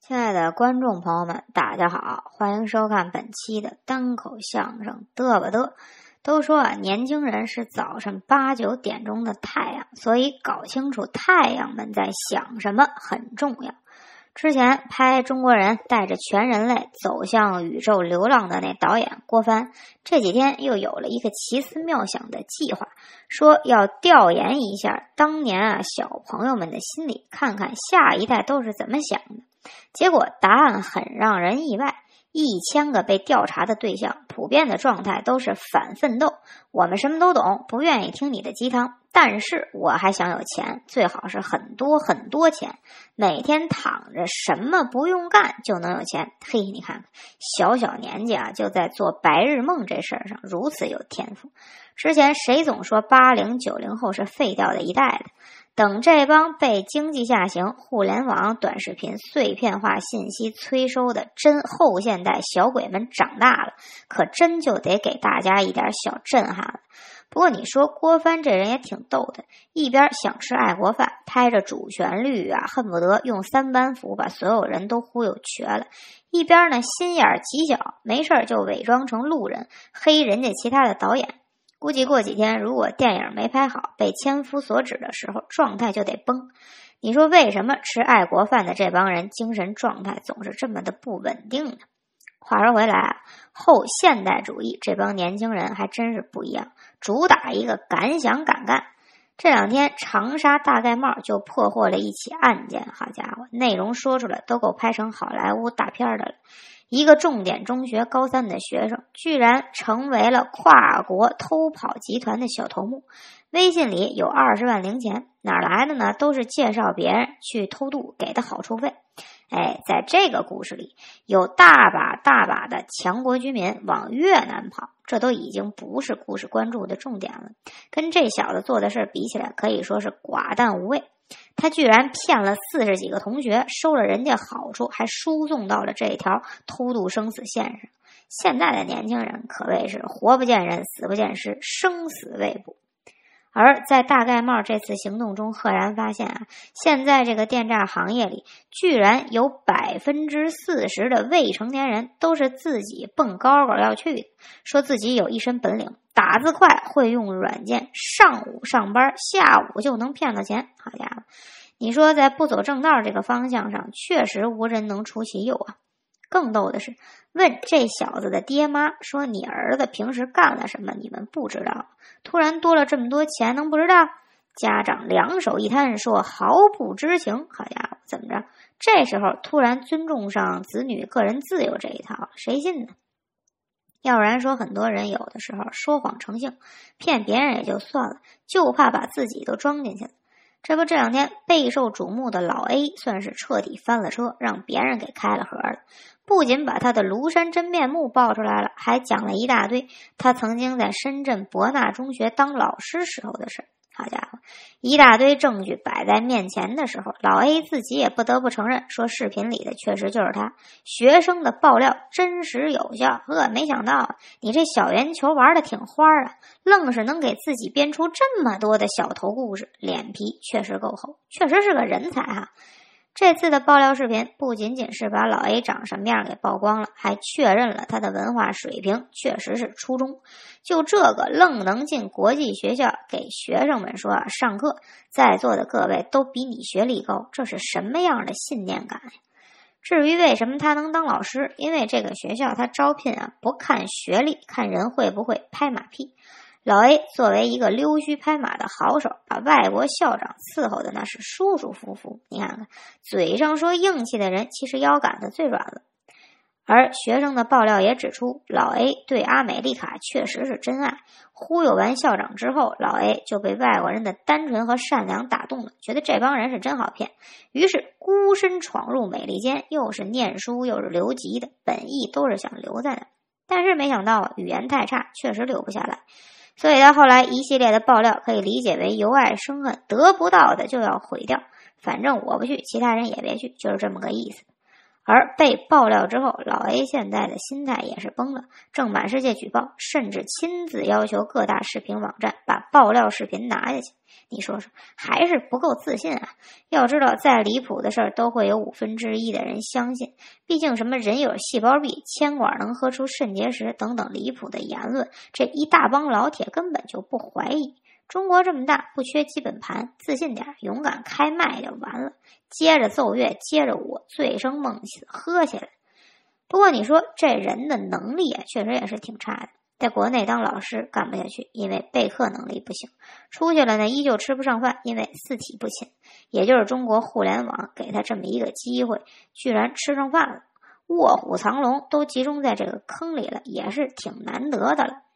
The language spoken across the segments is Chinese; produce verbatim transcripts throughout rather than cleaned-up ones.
亲爱的观众朋友们，大家好，欢迎收看本期的单口相声嘚吧嘚。都说啊，年轻人是早晨八九点钟的太阳，所以搞清楚太阳们在想什么很重要。之前拍中国人带着全人类走向宇宙流浪的那导演郭帆，这几天又有了一个奇思妙想的计划，说要调研一下当年啊小朋友们的心理，看看下一代都是怎么想的。结果答案很让人意外，一千个被调查的对象普遍的状态都是反奋斗，我们什么都懂，不愿意听你的鸡汤，但是我还想有钱，最好是很多很多钱，每天躺着什么不用干就能有钱。嘿，你看看小小年纪啊就在做白日梦这事儿上如此有天赋。之前谁总说八零九零后是废掉的一代的，等这帮被经济下行、互联网、短视频、碎片化信息催收的真后现代小鬼们长大了，可真就得给大家一点小震撼了。不过你说郭帆这人也挺逗的，一边想吃爱国饭，拍着主旋律啊，恨不得用三板斧把所有人都忽悠瘸了，一边呢心眼极小，没事就伪装成路人，黑人家其他的导演。估计过几天如果电影没拍好，被千夫所指的时候，状态就得崩。你说为什么吃爱国饭的这帮人精神状态总是这么的不稳定呢？话说回来啊，后现代主义这帮年轻人还真是不一样，主打一个敢想敢干。这两天长沙大盖帽就破获了一起案件，好家伙，内容说出来都够拍成好莱坞大片的了。一个重点中学高三的学生居然成为了跨国偷跑集团的小头目，微信里有二十万零钱，哪来的呢？都是介绍别人去偷渡给的好处费。哎，在这个故事里，有大把大把的强国居民往越南跑，这都已经不是故事关注的重点了。跟这小子做的事比起来，可以说是寡淡无味。他居然骗了四十几个同学，收了人家好处，还输送到了这条偷渡生死线上。现在的年轻人可谓是活不见人，死不见尸，生死未卜。而在大盖帽这次行动中，赫然发现啊，现在这个电诈行业里，居然有百分之四十的未成年人都是自己蹦高高要去的，说自己有一身本领，打字快，会用软件，上午上班，下午就能骗到钱。好家伙，你说在不走正道这个方向上，确实无人能出其右啊。更逗的是，问这小子的爹妈说：“你儿子平时干了什么？你们不知道？突然多了这么多钱，能不知道？”家长两手一摊说：“毫不知情。”好家伙，怎么着？这时候突然尊重上子女个人自由这一套，谁信呢？要不然说很多人有的时候说谎成性，骗别人也就算了，就怕把自己都装进去了。这不这两天备受瞩目的老 A 算是彻底翻了车，让别人给开了盒了。不仅把他的庐山真面目爆出来了，还讲了一大堆他曾经在深圳博纳中学当老师时候的事。好家伙，一大堆证据摆在面前的时候，老 A 自己也不得不承认，说视频里的确实就是他，学生的爆料真实有效。呵，没想到你这小圆球玩的挺花啊，愣是能给自己编出这么多的小头故事，脸皮确实够厚，确实是个人才哈。这次的爆料视频不仅仅是把老 A 长什么样给曝光了，还确认了他的文化水平确实是初中。就这个愣能进国际学校给学生们说啊上课，在座的各位都比你学历高，这是什么样的信念感呀？至于为什么他能当老师，因为这个学校他招聘啊不看学历，看人会不会拍马屁。老 A 作为一个溜须拍马的好手，把外国校长伺候的那是舒舒服服。你看看，嘴上说硬气的人，其实腰杆子最软了。而学生的爆料也指出，老 A 对阿美丽卡确实是真爱。忽悠完校长之后，老 A 就被外国人的单纯和善良打动了，觉得这帮人是真好骗，于是孤身闯入美利坚，又是念书又是留级的，本意都是想留在那，但是没想到语言太差，确实留不下来。所以他后来一系列的爆料可以理解为由爱生恨，得不到的就要毁掉，反正我不去，其他人也别去，就是这么个意思。 而被爆料之后，老 A 现在的心态也是崩了，正满世界举报，甚至亲自要求各大视频网站把爆料视频拿下去。你说说，还是不够自信啊！要知道，再离谱的事儿都会有五分之一的人相信，毕竟什么人有细胞壁、铅管能喝出肾结石等等离谱的言论，这一大帮老铁根本就不怀疑。中国这么大，不缺基本盘，自信点，勇敢开麦就完了。接着奏乐，接着舞，醉生梦死，喝起来。不过你说这人的能力啊，确实也是挺差的。在国内当老师干不下去，因为备课能力不行；出去了呢，依旧吃不上饭，因为四体不勤。也就是中国互联网给他这么一个机会，居然吃上饭了。卧虎藏龙都集中在这个坑里了，也是挺难得的了。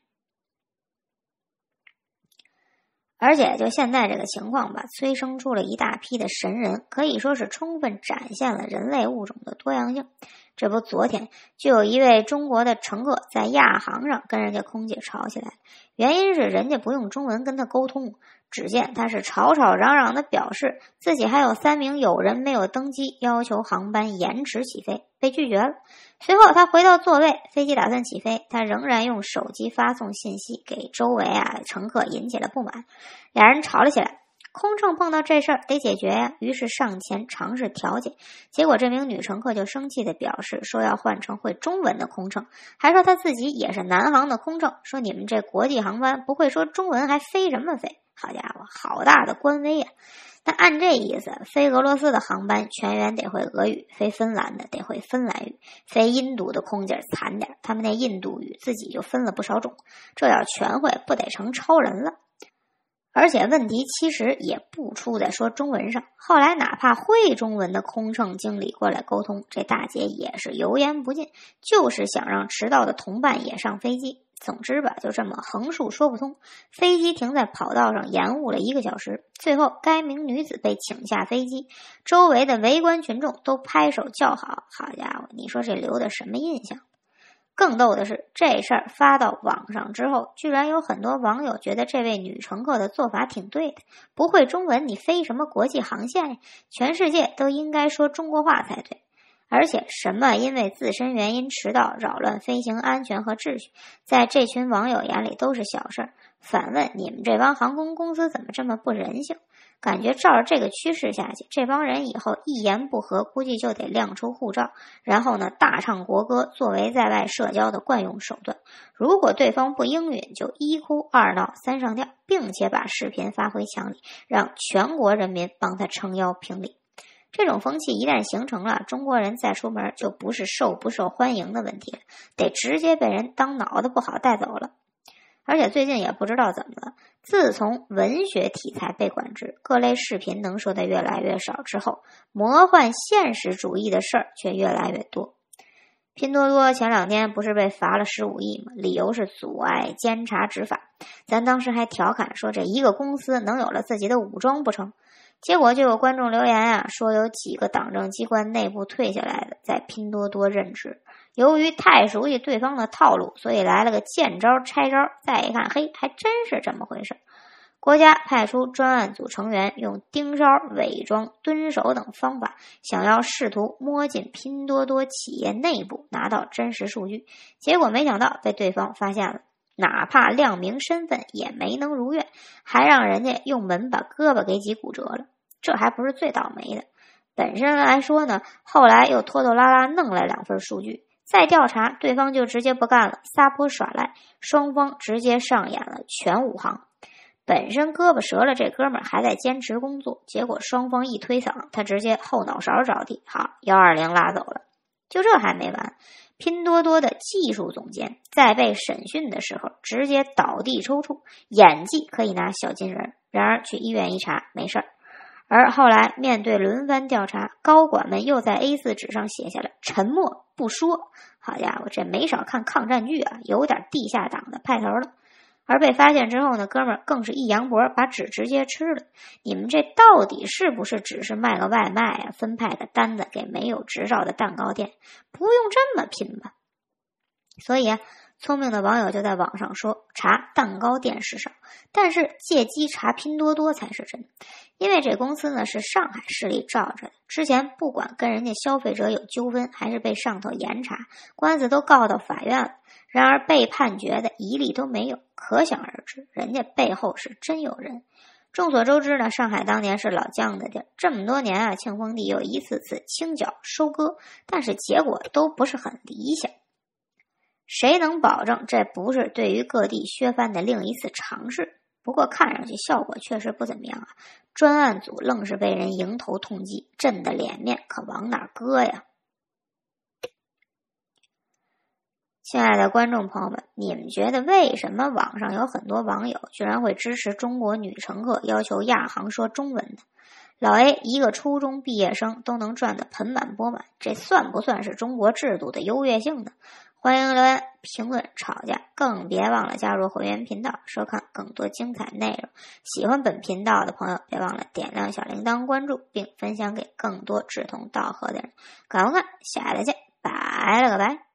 而且就现在这个情况吧，催生出了一大批的神人，可以说是充分展现了人类物种的多样性。这不，昨天就有一位中国的乘客在亚航上跟人家空姐吵起来了，原因是人家不用中文跟他沟通。只见他是吵吵嚷嚷的表示自己还有三名友人没有登机，要求航班延迟起飞，被拒绝了。随后他回到座位，飞机打算起飞，他仍然用手机发送信息给周围啊乘客，引起了不满，俩人吵了起来。空乘碰到这事儿得解决呀，于是上前尝试调解，结果这名女乘客就生气地表示说要换成会中文的空乘，还说她自己也是南航的空乘，说你们这国际航班不会说中文还飞什么飞。好家伙，好大的官威呀！但按这意思，飞俄罗斯的航班全员得会俄语，飞芬兰的得会芬兰语，飞印度的空姐惨点，他们那印度语自己就分了不少种，这要全会不得成超人了。而且问题其实也不出在说中文上，后来哪怕会中文的空乘经理过来沟通，这大姐也是油盐不进，就是想让迟到的同伴也上飞机。总之吧，就这么横竖说不通，飞机停在跑道上延误了一个小时，最后该名女子被请下飞机，周围的围观群众都拍手叫好。好家伙，你说这留的什么印象？更逗的是，这事儿发到网上之后，居然有很多网友觉得这位女乘客的做法挺对的，不会中文你飞什么国际航线呀？全世界都应该说中国话才对。而且什么因为自身原因迟到扰乱飞行安全和秩序，在这群网友眼里都是小事儿。反问你们这帮航空公司怎么这么不人性？感觉照着这个趋势下去，这帮人以后一言不合估计就得亮出护照，然后呢大唱国歌作为在外社交的惯用手段。如果对方不应允，就一哭二闹三上吊，并且把视频发回墙里，让全国人民帮他撑腰评理。这种风气一旦形成了，中国人再出门就不是受不受欢迎的问题了，得直接被人当脑子不好带走了。而且最近也不知道怎么了，自从文学题材被管制，各类视频能说的越来越少之后，魔幻现实主义的事儿却越来越多。拼多多前两天不是被罚了十五亿吗？理由是阻碍监察执法。咱当时还调侃说这一个公司能有了自己的武装不成？结果就有观众留言啊，说有几个党政机关内部退下来的在拼多多任职，由于太熟悉对方的套路，所以来了个见招拆招。再一看，嘿，还真是这么回事。国家派出专案组成员用盯梢、伪装、蹲守等方法，想要试图摸进拼多多企业内部拿到真实数据，结果没想到被对方发现了，哪怕亮明身份也没能如愿，还让人家用门把胳膊给挤骨折了。这还不是最倒霉的，本身来说呢，后来又拖拖拉拉弄来两份数据，再调查对方就直接不干了，撒泼耍赖，双方直接上演了全武行。本身胳膊折了，这哥们儿还在坚持工作，结果双方一推搡，他直接后脑勺着地，好，一二零拉走了。就这还没完，拼多多的技术总监在被审讯的时候直接倒地抽搐，演技可以拿小金人，然而去医院一查没事儿。而后来面对轮番调查，高管们又在 A 四 纸上写下了沉默不说。好家伙，这没少看抗战剧啊，有点地下党的派头了。而被发现之后呢，哥们儿更是一扬脖，把纸直接吃了。你们这到底是不是只是卖个外卖啊，分派个单子给没有执照的蛋糕店？不用这么拼吧。所以啊， 聪明的网友就在网上说，查蛋糕店是少，但是借机查拼多多才是真的。因为这公司呢是上海市里罩着的，之前不管跟人家消费者有纠纷，还是被上头严查，官司都告到法院了，然而被判决的一例都没有，可想而知，人家背后是真有人。众所周知呢，上海当年是老姜的地儿，这么多年啊，庆丰帝又一次次清剿收割，但是结果都不是很理想。谁能保证这不是对于各地削藩的另一次尝试？不过看上去效果确实不怎么样啊！专案组愣是被人迎头痛击，朕的脸面可往哪搁呀？亲爱的观众朋友们，你们觉得为什么网上有很多网友居然会支持中国女乘客要求亚航说中文呢？老 A 一个初中毕业生都能赚得盆满钵满，这算不算是中国制度的优越性呢？欢迎留言评论吵架，更别忘了加入会员频道收看更多精彩内容。喜欢本频道的朋友别忘了点亮小铃铛关注，并分享给更多志同道合的人。感恩看，下一再见，拜了个拜。